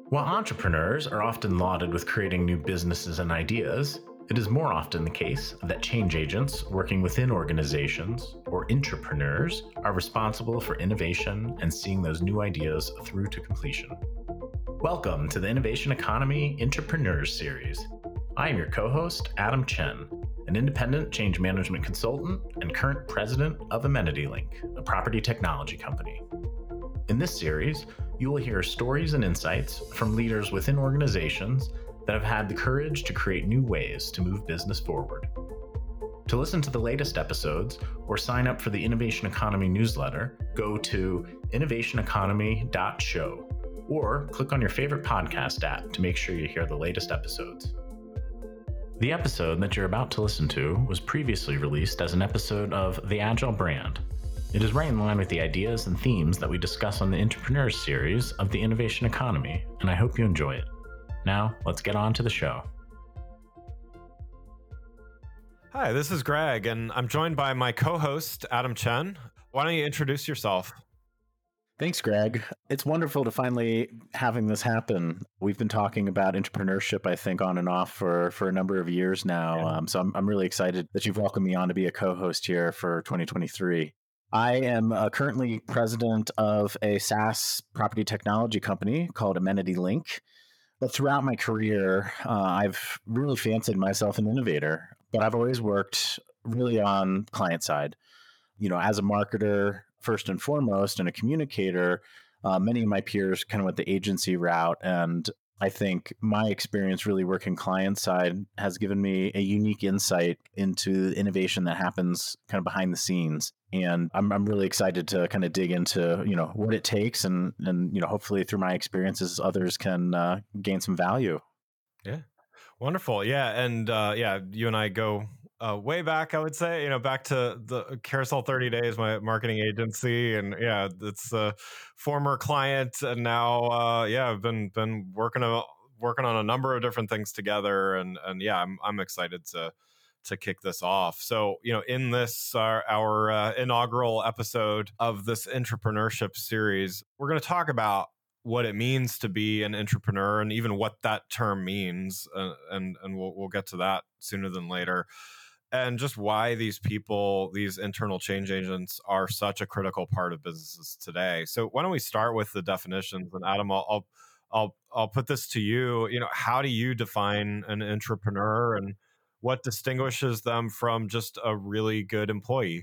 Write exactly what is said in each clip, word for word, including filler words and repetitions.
While entrepreneurs are often lauded with creating new businesses and ideas, it is more often the case that change agents working within organizations, or intrapreneurs, are responsible for innovation and seeing those new ideas through to completion. Welcome to the Innovation Economy Intrapreneurs Series. I am your co-host, Adam Chen, an independent change management consultant and current president of AmenityLink, a property technology company. In this series, you will hear stories and insights from leaders within organizations that have had the courage to create new ways to move business forward. To listen to the latest episodes or sign up for the Innovation Economy newsletter, go to innovation economy dot show or click on your favorite podcast app to make sure you hear the latest episodes. The episode that you're about to listen to was previously released as an episode of The Agile Brand. It is right in line with the ideas and themes that we discuss on the Intrapreneurs series of the Innovation Economy, and I hope you enjoy it. Now, let's get on to the show. Hi, this is Greg, and I'm joined by my co-host, Adam Chen. Why don't you introduce yourself? Thanks, Greg. It's wonderful to finally having this happen. We've been talking about entrepreneurship, I think, on and off for, for a number of years now. Yeah. Um, so I'm, I'm really excited that you've welcomed me on to be a co-host here for twenty twenty-three. I am uh, currently president of a SaaS property technology company called AmenityLink. But throughout my career, uh, I've really fancied myself an innovator, but I've always worked really on client side. You know, as a marketer, first and foremost, and a communicator, uh, many of my peers kind of went the agency route. And I think my experience really working client side has given me a unique insight into the innovation that happens kind of behind the scenes. And I'm I'm really excited to kind of dig into, you know, what it takes and, and you know, hopefully through my experiences, others can uh, gain some value. Yeah. Wonderful. Yeah. And uh, yeah, you and I go uh, way back, I would say, you know, back to the Carousel thirty days, my marketing agency. And yeah, it's a former client. And now, uh, yeah, I've been been working, a, working on a number of different things together. And, and yeah, I'm I'm excited to to kick this off. So, you know, in this, our, our uh, inaugural episode of this intrapreneurship series, we're going to talk about what it means to be an entrepreneur and even what that term means. Uh, and and we'll, we'll get to that sooner than later. And just why these people, these internal change agents are such a critical part of businesses today. So why don't we start with the definitions? And Adam, I'll, I'll, I'll, I'll put this to you. You know, how do you define an entrepreneur and what distinguishes them from just a really good employee?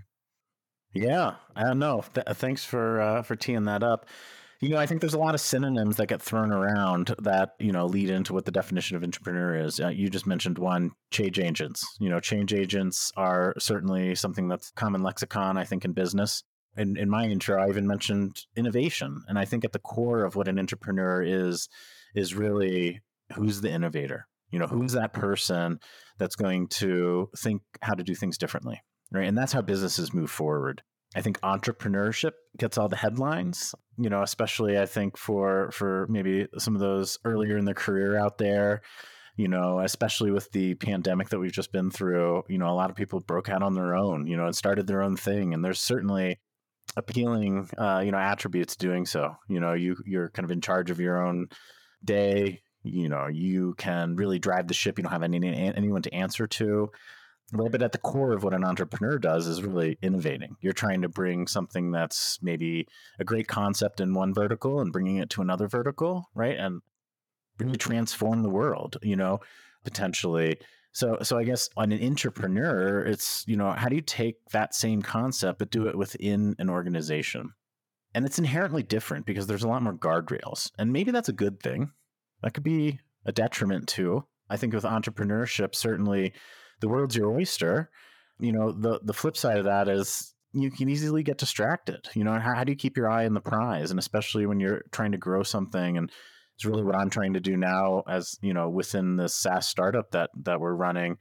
Yeah, I don't know. Th- thanks for uh, for teeing that up. You know, I think there's a lot of synonyms that get thrown around that, you know, lead into what the definition of entrepreneur is. Uh, you just mentioned one, change agents. You know, change agents are certainly something that's common lexicon, I think, in business. In, in my intro, I even mentioned innovation. And I think at the core of what an entrepreneur is, is really who's the innovator? You know, who's that person that's going to think how to do things differently, right? And that's how businesses move forward. I think entrepreneurship gets all the headlines, you know, especially I think for for maybe some of those earlier in their career out there, you know, especially with the pandemic that we've just been through, you know, a lot of people broke out on their own, you know, and started their own thing. And there's certainly appealing, uh, you know, attributes doing so. You know, you you're kind of in charge of your own day. You know, you can really drive the ship. You don't have any, anyone to answer to. But at the core of what an entrepreneur does is really innovating. You're trying to bring something that's maybe a great concept in one vertical and bringing it to another vertical, right? And really transform the world, you know, potentially. So, so I guess on an entrepreneur, it's, you know, how do you take that same concept, but do it within an organization? And it's inherently different because there's a lot more guardrails. And maybe that's a good thing. That could be a detriment too. I think with entrepreneurship, certainly the world's your oyster. You know, the, the flip side of that is you can easily get distracted. You know, how, how do you keep your eye on the prize? And especially when you're trying to grow something, and it's really what I'm trying to do now as, you know, within this SaaS startup that that we're running.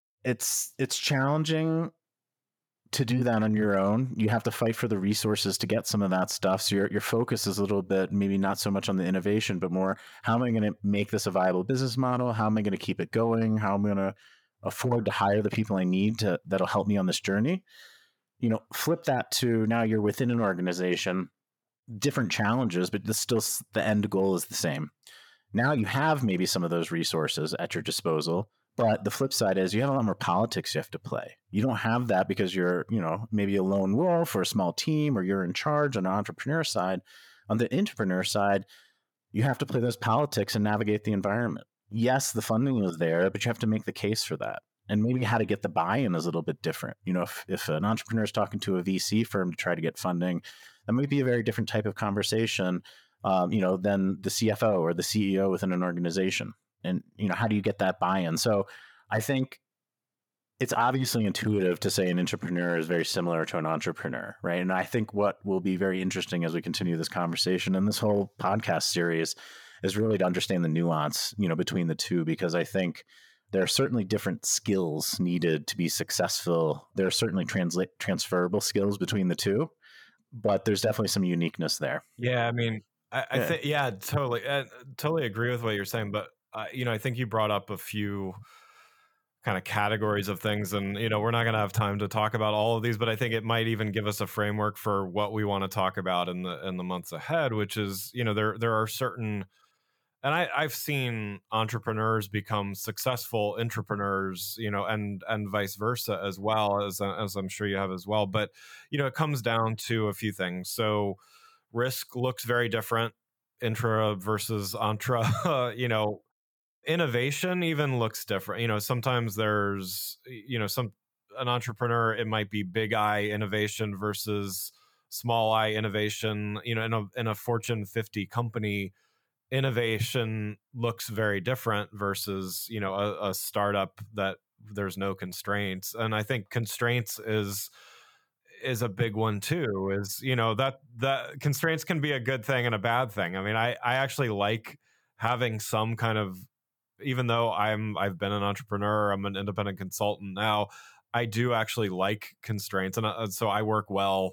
It's it's challenging to do that on your own. You have to fight for the resources to get some of that stuff. So your your focus is a little bit, maybe not so much on the innovation, but more, how am I going to make this a viable business model? How am I going to keep it going? How am I going to afford to hire the people I need to that'll help me on this journey? You know, flip that to now you're within an organization, different challenges, but this still the end goal is the same. Now you have maybe some of those resources at your disposal. But the flip side is you have a lot more politics you have to play. You don't have that because you're, you know, maybe a lone wolf or a small team, or you're in charge on the entrepreneur side. On the entrepreneur side, you have to play those politics and navigate the environment. Yes, the funding is there, but you have to make the case for that. And maybe how to get the buy-in is a little bit different. You know, if, if an entrepreneur is talking to a V C firm to try to get funding, that might be a very different type of conversation, um, you know, than the C F O or the C E O within an organization. And, you know, how do you get that buy-in? So I think it's obviously intuitive to say an entrepreneur is very similar to an entrepreneur, right? And I think what will be very interesting as we continue this conversation and this whole podcast series is really to understand the nuance, you know, between the two, because I think there are certainly different skills needed to be successful. There are certainly translate transferable skills between the two, but there's definitely some uniqueness there. Yeah, I mean, I, I Yeah. think, yeah, totally, I totally agree with what you're saying. But uh, you know, I think you brought up a few kind of categories of things, and you know, we're not going to have time to talk about all of these, but I think it might even give us a framework for what we want to talk about in the in the months ahead. Which is, you know, there there are certain, and I, I've seen entrepreneurs become successful entrepreneurs, you know, and and vice versa as well, as as I'm sure you have as well. But you know, it comes down to a few things. So risk looks very different, intra versus entre. You know, innovation even looks different. You know, sometimes there's, you know, some an entrepreneur, it might be big I innovation versus small I innovation. You know, in a in a Fortune fifty company, innovation looks very different versus, you know, a, a startup that there's no constraints. And I think constraints is is a big one too. Is, you know, that that constraints can be a good thing and a bad thing. I mean, I I actually like having some kind of, even though I'm I've been an entrepreneur, I'm an independent consultant now, I do actually like constraints, and uh, so I work well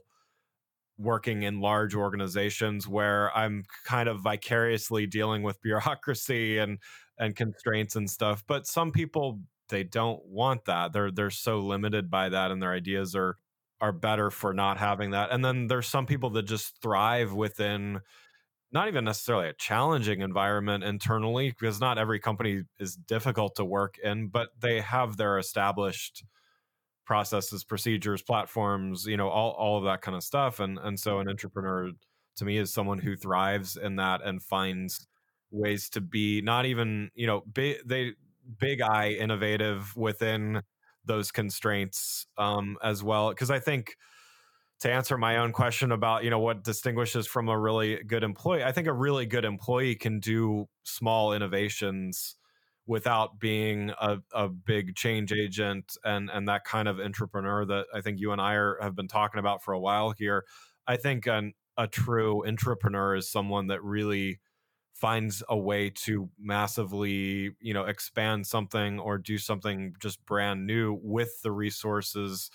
working in large organizations where I'm kind of vicariously dealing with bureaucracy and and constraints and stuff. But some people, they don't want that. They're they're so limited by that, and their ideas are are better for not having that. And then there's some people that just thrive within not even necessarily a challenging environment internally, because not every company is difficult to work in, but they have their established processes, procedures, platforms, you know, all, all of that kind of stuff. And and so an entrepreneur to me is someone who thrives in that and finds ways to be not even, you know, big they big I innovative within those constraints, um, as well. Because I think, to answer my own question about, you know, what distinguishes from a really good employee, I think a really good employee can do small innovations without being a, a big change agent and and that kind of entrepreneur that I think you and I are, have been talking about for a while here. I think an, a true entrepreneur is someone that really finds a way to massively, you know, expand something or do something just brand new with the resources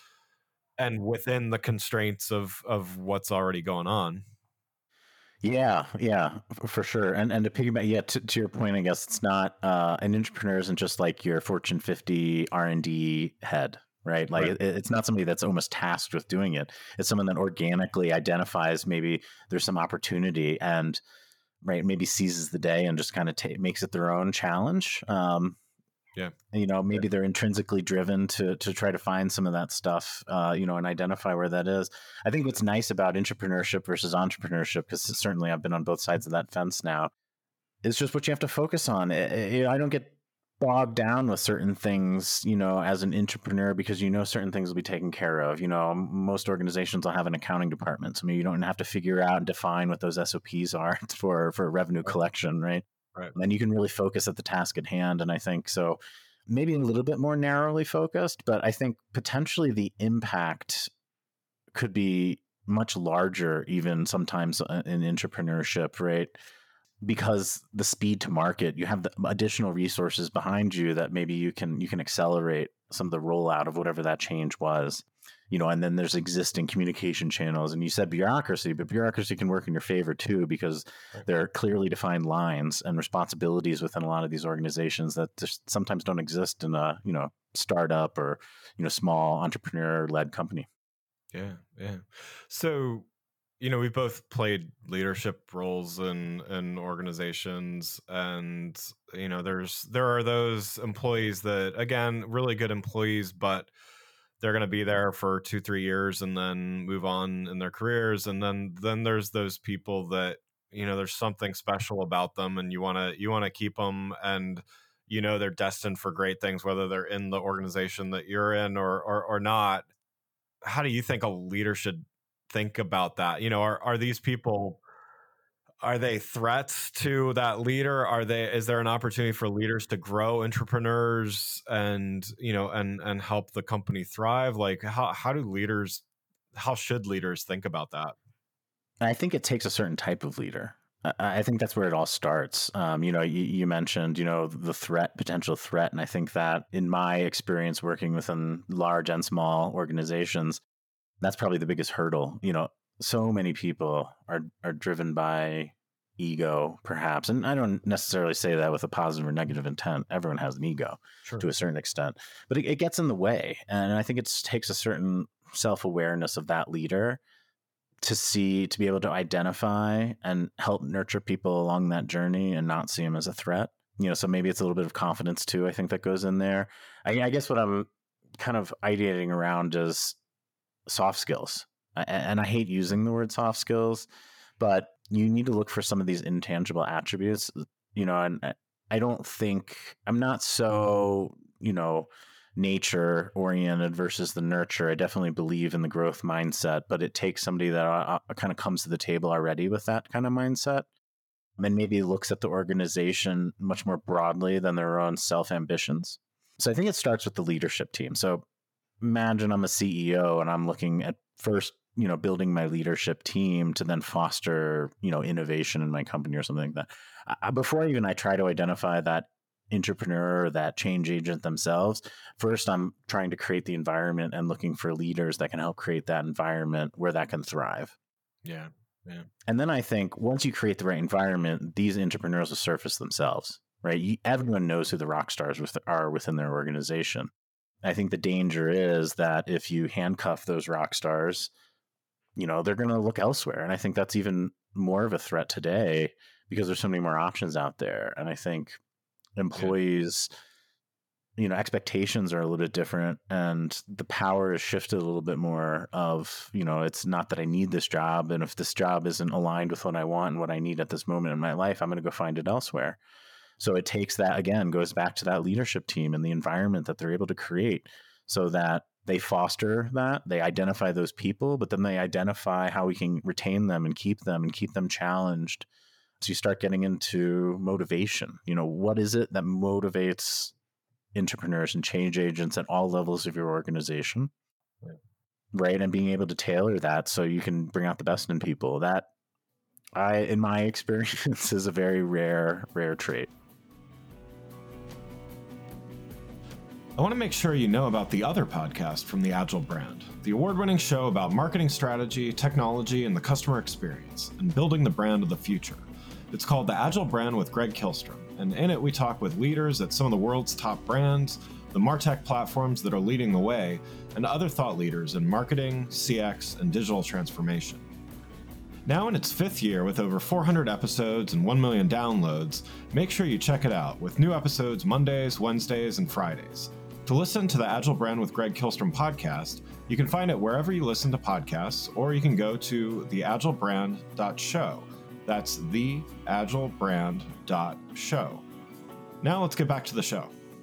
and within the constraints of of what's already going on. Yeah, yeah, f- for sure. And and to piggyback, yeah, to, to your point, I guess it's not uh, an entrepreneur isn't just like your Fortune fifty R and D head, right? Like Right. it, it's not somebody that's almost tasked with doing it. It's someone that organically identifies maybe there's some opportunity and right maybe seizes the day and just kind of ta- makes it their own challenge. Um, Yeah. you know, maybe they're intrinsically driven to to try to find some of that stuff, uh, you know, and identify where that is. I think what's nice about entrepreneurship versus entrepreneurship, because certainly I've been on both sides of that fence now, is just what you have to focus on. I, I I don't get bogged down with certain things, you know, as an entrepreneur, because you know certain things will be taken care of. You know, m- most organizations will have an accounting department, so maybe you don't have to figure out and define what those S O Ps are for for revenue Right. collection, right? Right. And then you can really focus at the task at hand. And I think so, maybe a little bit more narrowly focused, but I think potentially the impact could be much larger, even sometimes uh, in entrepreneurship, right? Because the speed to market, you have the additional resources behind you that maybe you can you can accelerate some of the rollout of whatever that change was, you know. And then there's existing communication channels, and you said bureaucracy, but bureaucracy can work in your favor too, because Right. there are clearly defined lines and responsibilities within a lot of these organizations that just sometimes don't exist in a, you know, startup or, you know, small entrepreneur led company. Yeah. Yeah. So you know, we've both played leadership roles in in organizations, and you know, there's there are those employees that, again, really good employees, but they're going to be there for two, three years and then move on in their careers, and then then there's those people that, you know, there's something special about them, and you want to you want to keep them, and you know, they're destined for great things, whether they're in the organization that you're in or or, or not. How do you think a leader should think about that? You know, are are these people, are they threats to that leader? Are they, is there an opportunity for leaders to grow entrepreneurs and, you know, and and help the company thrive? Like how how do leaders, how should leaders think about that? I think it takes a certain type of leader. I I think that's where it all starts. Um, you know, you, you mentioned, you know, the threat, potential threat. And I think that in my experience working within large and small organizations, that's probably the biggest hurdle. You know, so many people are are driven by ego, perhaps. And I don't necessarily say that with a positive or negative intent. Everyone has an ego Sure. to a certain extent, but it, it gets in the way. And I think it takes a certain self-awareness of that leader to see, to be able to identify and help nurture people along that journey and not see them as a threat. You know, so maybe it's a little bit of confidence too, I think, that goes in there. I, I guess what I'm kind of ideating around is soft skills. I, and I hate using the word soft skills, but you need to look for some of these intangible attributes, you know, and I don't think, I'm not so, you know, nature oriented versus the nurture. I definitely believe in the growth mindset, but it takes somebody that uh, kind of comes to the table already with that kind of mindset, and maybe looks at the organization much more broadly than their own self ambitions. So I think it starts with the leadership team. So imagine I'm a C E O and I'm looking at first, you know, building my leadership team to then foster, you know, innovation in my company or something like that. I, before even I try to identify that entrepreneur or that change agent themselves, first I'm trying to create the environment and looking for leaders that can help create that environment where that can thrive. Yeah. Yeah. And then I think once you create the right environment, these entrepreneurs will surface themselves, right? You, everyone knows who the rock stars with, are within their organization. I think the danger is that if you handcuff those rock stars, you know, they're going to look elsewhere. And I think that's even more of a threat today because there's so many more options out there. And I think employees, yeah. you know, expectations are a little bit different, and the power is shifted a little bit more of, you know, it's not that I need this job, and if this job isn't aligned with what I want and what I need at this moment in my life, I'm going to go find it elsewhere. So it takes that, again, goes back to that leadership team and the environment that they're able to create so that they foster that, they identify those people, but then they identify how we can retain them and keep them and keep them challenged. So you start getting into motivation. You know, what is it that motivates entrepreneurs and change agents at all levels of your organization? Right. Right. And being able to tailor that so you can bring out the best in people. That, I, in my experience, is a very rare, rare trait. I want to make sure you know about the other podcast from the Agile brand, the award-winning show about marketing strategy, technology, and the customer experience, and building the brand of the future. It's called The Agile Brand with Greg Kihlstrom, and in it we talk with leaders at some of the world's top brands, the MarTech platforms that are leading the way, and other thought leaders in marketing, C X, and digital transformation. Now in its fifth year with over four hundred episodes and one million downloads, make sure you check it out with new episodes Mondays, Wednesdays, and Fridays. To listen to the Agile Brand with Greg Kihlstrom podcast, you can find it wherever you listen to podcasts, or you can go to the agile brand dot show. That's the agile brand dot show. Now let's get back to the show.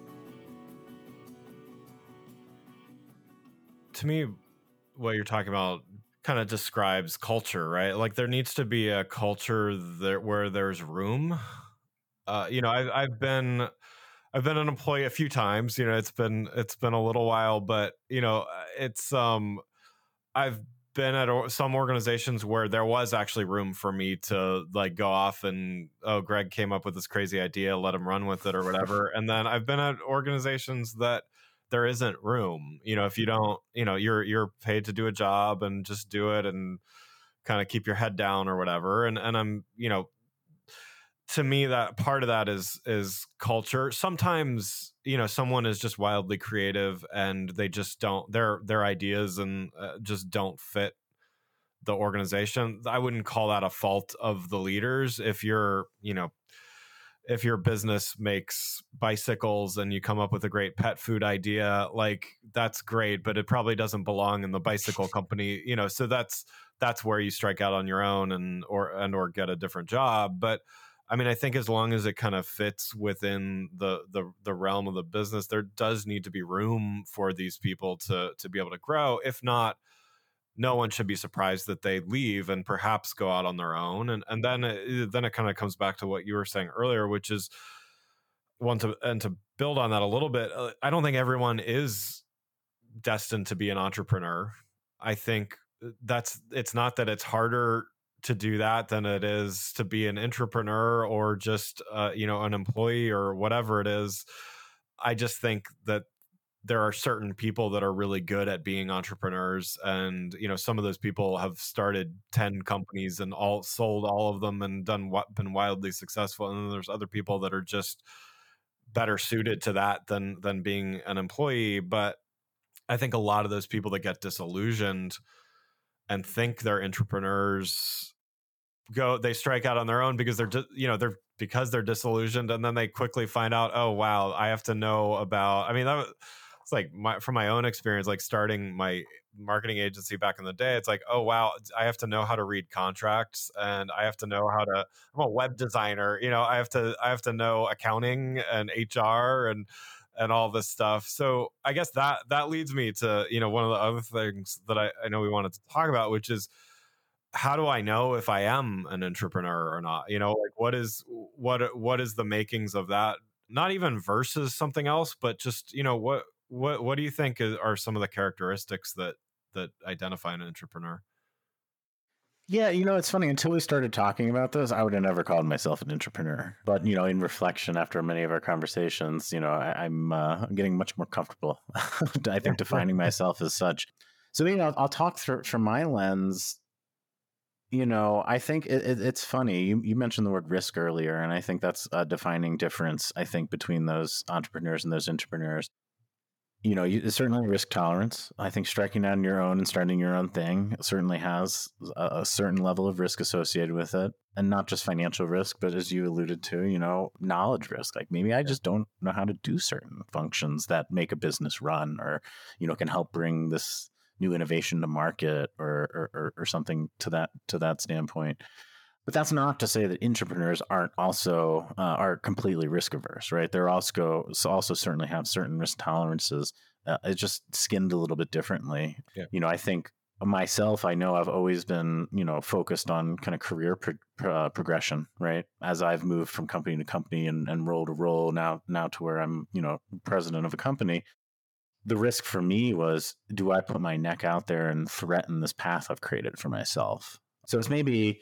To me, what you're talking about kind of describes culture, right? Like there needs to be a culture there where there's room. Uh, you know, I've, I've been... I've been an employee a few times, you know, it's been, it's been a little while, but you know, it's, um, I've been at some organizations where there was actually room for me to like go off and, oh, Greg came up with this crazy idea, let him run with it or whatever. And then I've been at organizations that there isn't room, you know, if you don't, you know, you're, you're paid to do a job and just do it and kind of keep your head down or whatever. And, and I'm, you know, to me, that part of that is is culture. Sometimes, you know, someone is just wildly creative and they just don't, their their ideas and uh, just don't fit the organization. I wouldn't call that a fault of the leaders. If you're, you know, if your business makes bicycles and you come up with a great pet food idea, like that's great, but it probably doesn't belong in the bicycle company, you know, so that's, that's where you strike out on your own and, or, and, or get a different job. But I mean, I think as long as it kind of fits within the, the, the realm of the business, there does need to be room for these people to, to be able to grow. If not, no one should be surprised that they leave and perhaps go out on their own. And and then it, then it kind of comes back to what you were saying earlier, which is one to and to build on that a little bit. Uh, I don't think everyone is destined to be an entrepreneur. I think that's it's not that it's harder to do that than it is to be an entrepreneur or just uh, you know, an employee or whatever it is. I just think that there are certain people that are really good at being entrepreneurs, and you know, some of those people have started ten companies and all sold all of them and done what been wildly successful, and then there's other people that are just better suited to that than than being an employee. But I think a lot of those people that get disillusioned and think they're entrepreneurs go they strike out on their own because they're just, you know, they're because they're disillusioned, and then they quickly find out, oh wow, I have to know about, I mean, that was, it's like my, from my own experience, like starting my marketing agency back in the day, it's like, oh, wow, I have to know how to read contracts, and I have to know how to, I'm a web designer, you know, I have to, I have to know accounting and H R and, and all this stuff. So I guess that, that leads me to, you know, one of the other things that I, I know we wanted to talk about, which is, how do I know if I am an entrepreneur or not? You know, like what is, what, what is the makings of that? Not even versus something else, but just, you know, what, What what do you think is, are some of the characteristics that that identify an entrepreneur? Yeah, you know, it's funny. Until we started talking about this, I would have never called myself an entrepreneur. But you know, in reflection, after many of our conversations, you know, I, I'm uh, getting much more comfortable. I think defining myself as such. So you know, I'll talk through from my lens. You know, I think it, it, it's funny. You, you mentioned the word risk earlier, and I think that's a defining difference. I think between those entrepreneurs and those entrepreneurs. You know, you, certainly risk tolerance. I think striking out on your own and starting your own thing certainly has a, a certain level of risk associated with it. And not just financial risk, but as you alluded to, you know, knowledge risk. Like maybe I just don't know how to do certain functions that make a business run, or, you know, can help bring this new innovation to market, or or, or, or something to that to that standpoint. But that's not to say that entrepreneurs aren't also uh, are completely risk averse, right? They're also also certainly have certain risk tolerances. Uh, it's just skinned a little bit differently. Yeah. You know, I think myself, I know I've always been, you know, focused on kind of career pro- uh, progression, right? As I've moved from company to company and, and role to role, now now to where I'm, you know, president of a company. The risk for me was, do I put my neck out there and threaten this path I've created for myself? So it's maybe,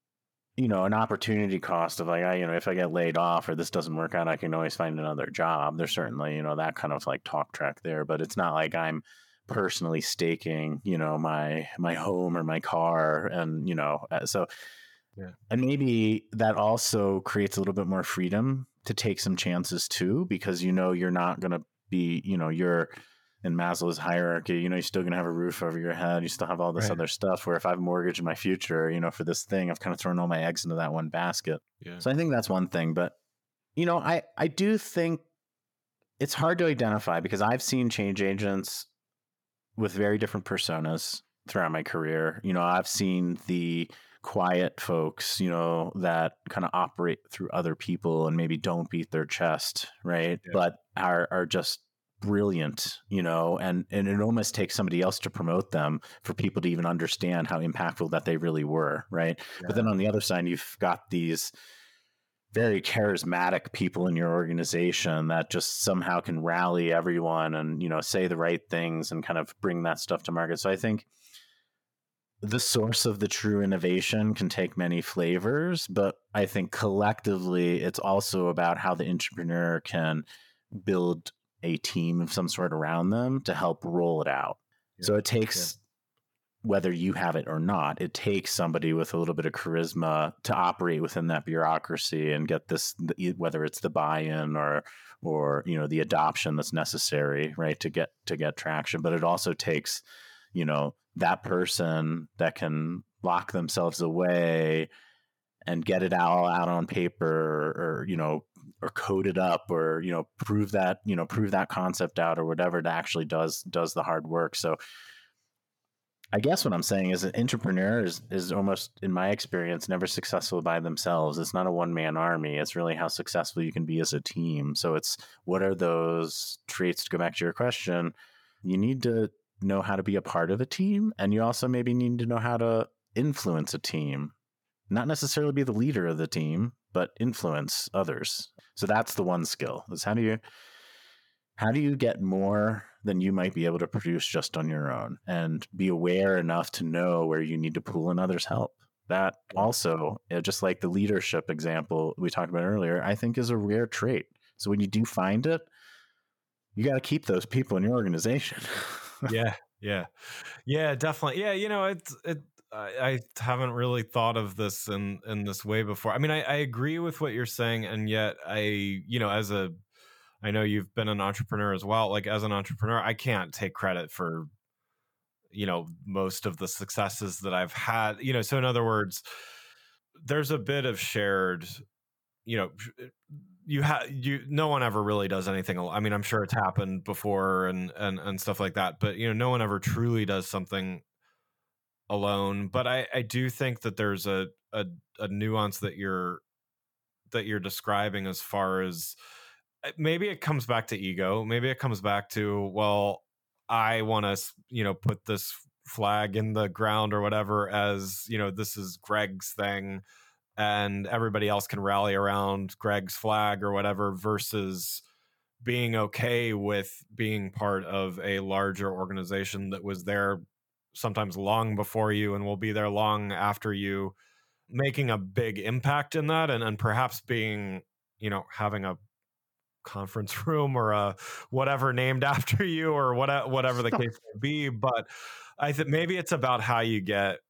you know, an opportunity cost of like, I, you know, if I get laid off or this doesn't work out, I can always find another job. There's certainly, you know, that kind of like talk track there, but it's not like I'm personally staking, you know, my, my home or my car. And, you know, so, yeah. And maybe that also creates a little bit more freedom to take some chances too, because, you know, you're not going to be, you know, you're, in Maslow's hierarchy, you know, you're still going to have a roof over your head. You still have all this right. other stuff where if I've mortgaged my future, you know, for this thing, I've kind of thrown all my eggs into that one basket. Yeah. So I think that's one thing. But, you know, I, I do think it's hard to identify because I've seen change agents with very different personas throughout my career. You know, I've seen the quiet folks, you know, that kind of operate through other people and maybe don't beat their chest, right? Yeah. But are are just brilliant, you know, and, and it almost takes somebody else to promote them for people to even understand how impactful that they really were, right? Yeah. But then on the other side, you've got these very charismatic people in your organization that just somehow can rally everyone and, you know, say the right things and kind of bring that stuff to market. So I think the source of the true innovation can take many flavors, but I think collectively it's also about how the entrepreneur can build a team of some sort around them to help roll it out. Yeah. So it takes, yeah. whether you have it or not, it takes somebody with a little bit of charisma to operate within that bureaucracy and get this, whether it's the buy-in or, or, you know, the adoption that's necessary, right, to get, to get traction. But it also takes, you know, that person that can lock themselves away and get it all out on paper, or, you know, or code it up, or, you know, prove that, you know, prove that concept out or whatever, that actually does, does the hard work. So I guess what I'm saying is an entrepreneur is, is almost, in my experience, never successful by themselves. It's not a one man army. It's really how successful you can be as a team. So it's, what are those traits, to go back to your question? You need to know how to be a part of a team. And you also maybe need to know how to influence a team, not necessarily be the leader of the team, but influence others. So that's the one skill, is how do you, how do you get more than you might be able to produce just on your own, and be aware enough to know where you need to pull in others' help. That also, just like the leadership example we talked about earlier, I think is a rare trait. So when you do find it, you got to keep those people in your organization. yeah, yeah, yeah, definitely. Yeah, you know, it's it. I, I haven't really thought of this in in this way before. I mean, I, I agree with what you're saying, and yet I, you know, as a I know you've been an entrepreneur as well. Like, as an entrepreneur, I can't take credit for, you know, most of the successes that I've had, you know. So in other words, there's a bit of shared, you know, you have, you, no one ever really does anything. I mean, I'm sure it's happened before and, and, and stuff like that, but, you know, no one ever truly does something alone. But I, I do think that there's a, a, a nuance that you're, that you're describing, as far as, maybe it comes back to ego. Maybe it comes back to, well, I want to, you know, put this flag in the ground or whatever, as, you know, this is Greg's thing and everybody else can rally around Greg's flag or whatever, versus being okay with being part of a larger organization that was there sometimes long before you and will be there long after you, making a big impact in that, and, and perhaps being, you know, having a conference room or a whatever named after you, or what, whatever the case may be. But I think maybe it's about how you get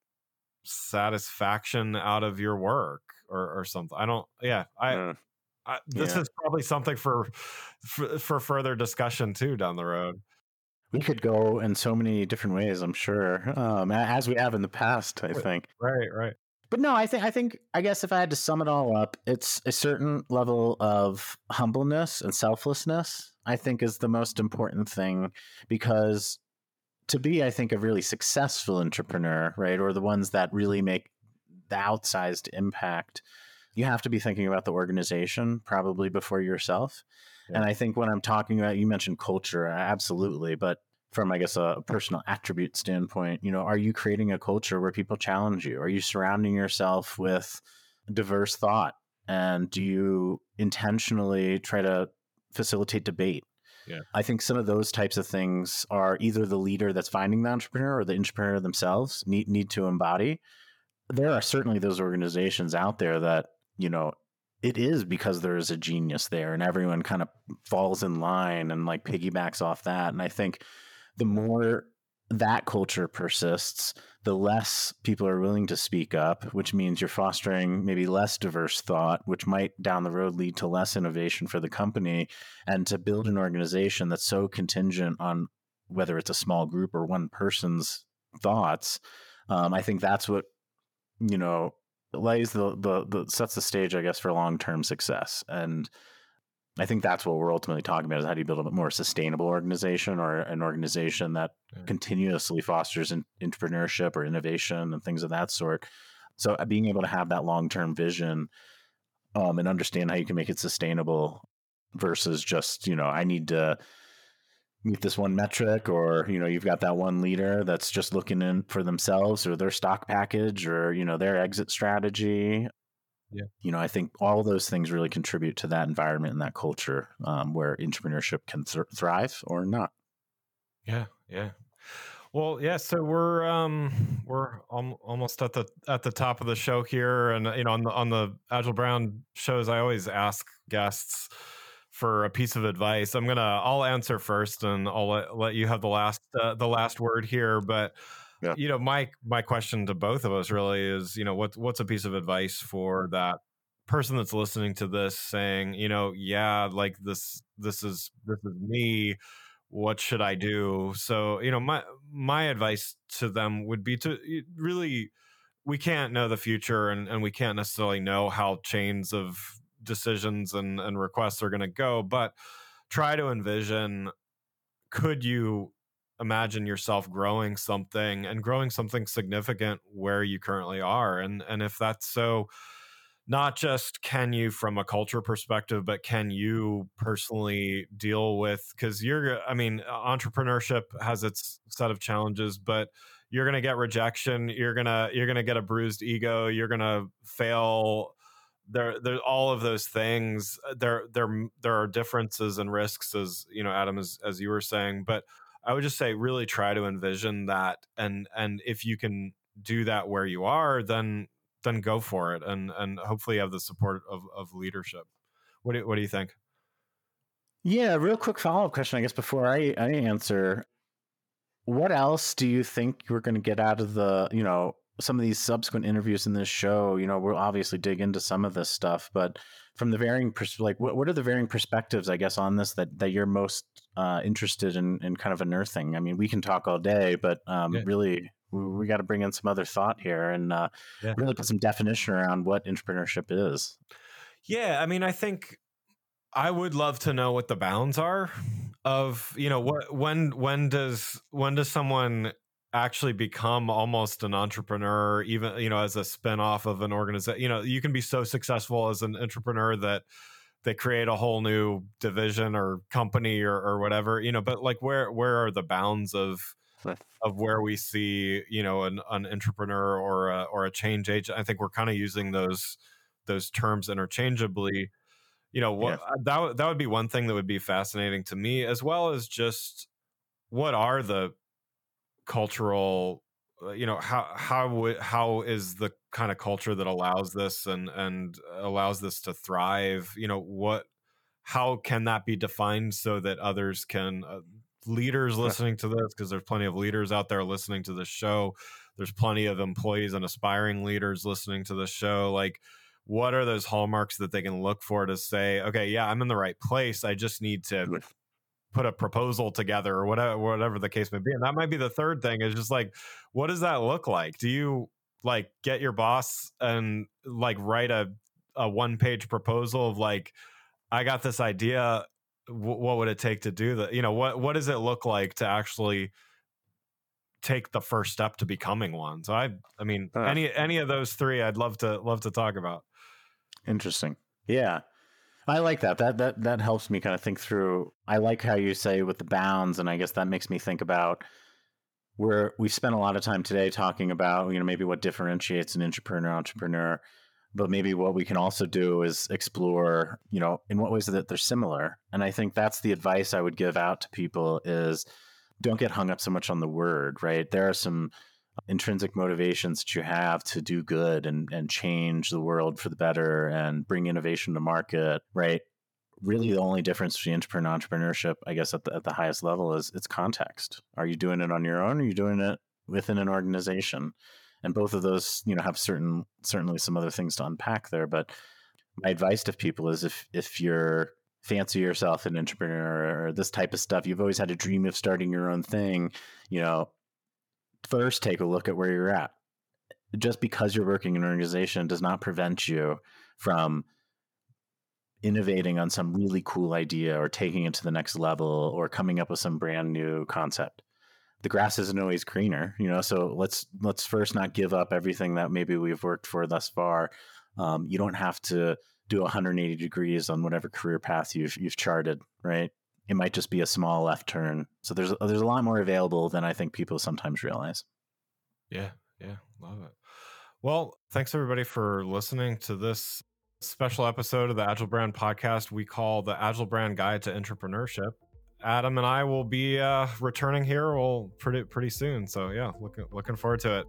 satisfaction out of your work, or, or something. I don't, yeah, I, uh, I this yeah. is probably something for, for, for further discussion too, down the road. We could go in so many different ways, I'm sure, um, as we have in the past, I think. Right, right. But no, I think, I think, I guess if I had to sum it all up, it's a certain level of humbleness and selflessness, I think, is the most important thing. Because to be, I think, a really successful entrepreneur, right, or the ones that really make the outsized impact, you have to be thinking about the organization probably before yourself. Yeah. And I think when I'm talking about, you mentioned culture, absolutely, but from, I guess, a personal attribute standpoint, you know, are you creating a culture where people challenge you? Are you surrounding yourself with diverse thought? And do you intentionally try to facilitate debate? Yeah. I think some of those types of things are either the leader that's finding the entrepreneur or the entrepreneur themselves need, need to embody. There are certainly those organizations out there that, you know, it is because there is a genius there and everyone kind of falls in line and like piggybacks off that. And I think the more that culture persists, the less people are willing to speak up, which means you're fostering maybe less diverse thought, which might down the road lead to less innovation for the company. And to build an organization that's so contingent on whether it's a small group or one person's thoughts, um, I think that's what, you know, lays the, the, the sets the stage, I guess, for long-term success. And I think that's what we're ultimately talking about, is how do you build a more sustainable organization, or an organization that yeah. continuously fosters in, entrepreneurship or innovation and things of that sort. So being able to have that long-term vision um, and understand how you can make it sustainable versus just, you know, I need to meet this one metric, or, you know, you've got that one leader that's just looking in for themselves or their stock package or, you know, their exit strategy. Yeah. You know, I think all those things really contribute to that environment and that culture um, where entrepreneurship can th- thrive or not. Yeah. Yeah. Well, yeah. So we're um we're al- almost at the at the top of the show here, and you know, on the on the Agile Brown shows, I always ask guests for a piece of advice. I'm gonna I'll answer first, and I'll let, let you have the last uh, the last word here. But yeah. you know, my my question to both of us really is, you know, what what's a piece of advice for that person that's listening to this, saying, you know, yeah, like this this is this is me. What should I do? So, you know, my my advice to them would be to really we can't know the future, and, and we can't necessarily know how chains of decisions and, and requests are going to go, but try to envision, could you imagine yourself growing something and growing something significant where you currently are? And, and if that's so, not just can you from a culture perspective, but can you personally deal with, because you're, I mean, entrepreneurship has its set of challenges, but you're going to get rejection. You're going to, you're going to get a bruised ego. You're going to fail. There, there, all of those things, there, there, there are differences and risks, as you know, Adam, as, as you were saying, but I would just say, really try to envision that. And, and if you can do that where you are, then then go for it, and and hopefully you have the support of, of leadership. What do, what do you think? Yeah, real quick follow-up question, I guess, before I, I answer. What else do you think you're going to get out of the, you know, some of these subsequent interviews in this show? You know, we'll obviously dig into some of this stuff, but from the varying, pers- like, what, what are the varying perspectives, I guess, on this that, that you're most uh, interested in, in kind of unearthing? I mean, we can talk all day, but um, yeah. really... we, we got to bring in some other thought here and uh, yeah. really put some definition around what entrepreneurship is. Yeah, I mean, I think I would love to know what the bounds are of, you know, what when when does when does someone actually become almost an entrepreneur, even, you know, as a spinoff of an organization. You know, you can be so successful as an entrepreneur that they create a whole new division or company or, or whatever, you know, but like where where are the bounds of of where we see, you know, an, an entrepreneur or a, or a change agent? I think we're kind of using those those terms interchangeably. You know, what yeah. that that would be one thing that would be fascinating to me, as well as just what are the cultural, you know, how how how is the kind of culture that allows this and and allows this to thrive? You know, what how can that be defined so that others can uh, leaders listening to this, because there's plenty of leaders out there listening to this show. There's plenty of employees and aspiring leaders listening to this show. Like, what are those hallmarks that they can look for to say, okay, yeah, I'm in the right place. I just need to put a proposal together, or whatever, whatever the case may be. And that might be the third thing, is just like, what does that look like? Do you like get your boss and like write a, a one page proposal of like, I got this idea. W- what would it take to do that? You know, what, what does it look like to actually take the first step to becoming one? So I, I mean, uh, any, any of those three, I'd love to, love to talk about. Interesting. Yeah. I like that. That, that, that helps me kind of think through. I like how you say with the bounds. And I guess that makes me think about where we've spent a lot of time today talking about, you know, maybe what differentiates an entrepreneur entrepreneur, but maybe what we can also do is explore, you know, in what ways that they're similar. And I think that's the advice I would give out to people is don't get hung up so much on the word, right? There are some intrinsic motivations that you have to do good and, and change the world for the better and bring innovation to market, right? Really, the only difference between entrepreneur and entrepreneurship, I guess, at the, at the highest level is its context. Are you doing it on your own, or are you doing it within an organization? And both of those, you know, have certain certainly some other things to unpack there. But my advice to people is if if you're fancy yourself an entrepreneur or this type of stuff, you've always had a dream of starting your own thing, you know, first take a look at where you're at. Just because you're working in an organization does not prevent you from innovating on some really cool idea or taking it to the next level or coming up with some brand new concept. The grass isn't always greener, you know, so let's let's first not give up everything that maybe we've worked for thus far. Um, you don't have to do one hundred eighty degrees on whatever career path you've you've charted, right? It might just be a small left turn. So there's there's a lot more available than I think people sometimes realize. Yeah, yeah, love it. Well, thanks everybody for listening to this special episode of the Agile Brand podcast we call the Agile Brand Guide to Entrepreneurship. Adam and I will be uh, returning here well, pretty pretty soon. So yeah, looking looking forward to it.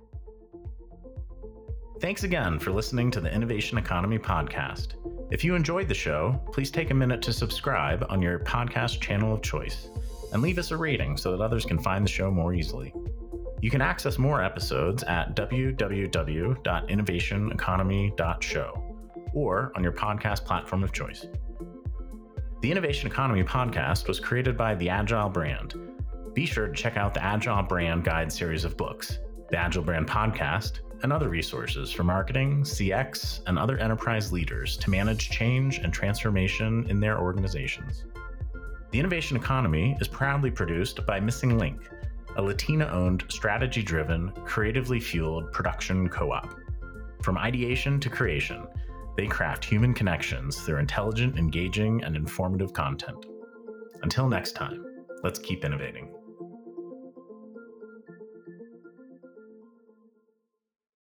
Thanks again for listening to the Innovation Economy podcast. If you enjoyed the show, please take a minute to subscribe on your podcast channel of choice and leave us a rating so that others can find the show more easily. You can access more episodes at w w w dot innovation economy dot show or on your podcast platform of choice. The Innovation Economy podcast was created by the Agile Brand. Be sure to check out the Agile Brand Guide series of books, the Agile Brand podcast, and other resources for marketing, C X, and other enterprise leaders to manage change and transformation in their organizations. The Innovation Economy is proudly produced by Missing Link, a Latina-owned, strategy-driven, creatively fueled production co-op. From ideation to creation, they craft human connections through intelligent, engaging, and informative content. Until next time, let's keep innovating.